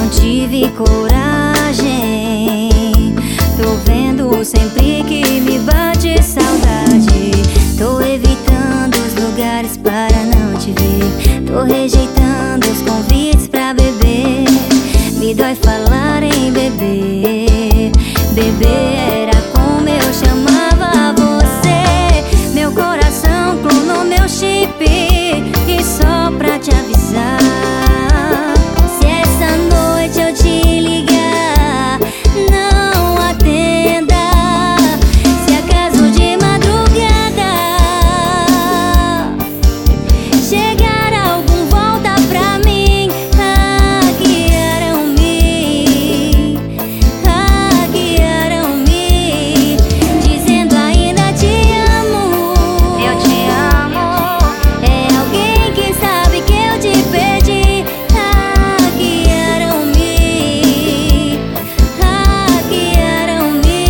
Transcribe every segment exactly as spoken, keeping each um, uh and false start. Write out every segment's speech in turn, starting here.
não tive coragem. Tô vendo sempre que me bate saudade. Tô evitando os lugares para não te ver. Tô rejeitando os convites pra beber. Me dói falar em beber. Beber era como eu chamava você. Meu coração clonou meu chip. E só pra te avisar, se essa noite eu te ligar, não atenda. Se acaso de madrugada chegar algum, volta pra mim. Hackearam-me, hackearam-me, dizendo ainda te amo. Eu te amo. É alguém que sabe que eu te perdi. Hackearam-me, hackearam-me.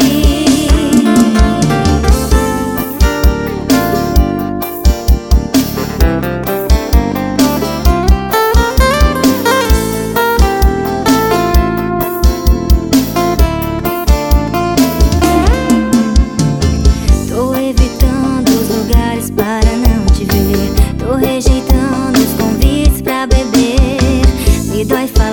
Tô evitando os lugares para não te ver. Tô rejeitando os convites pra beber. Me dói falar